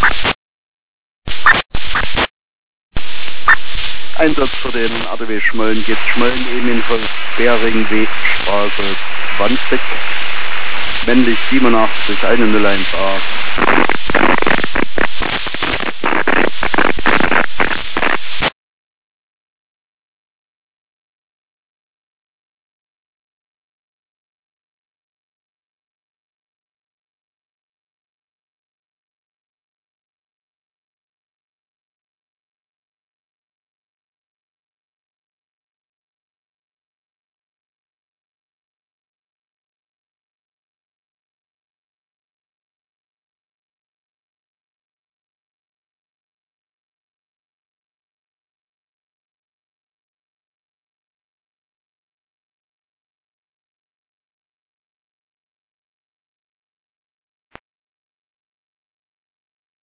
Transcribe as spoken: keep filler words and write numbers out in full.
Einsatz für den A D W Schmölln geht Schmölln Eminfeld Bering Weg Straße zwanzig, männlich siebenundachtzig, eine null eins A.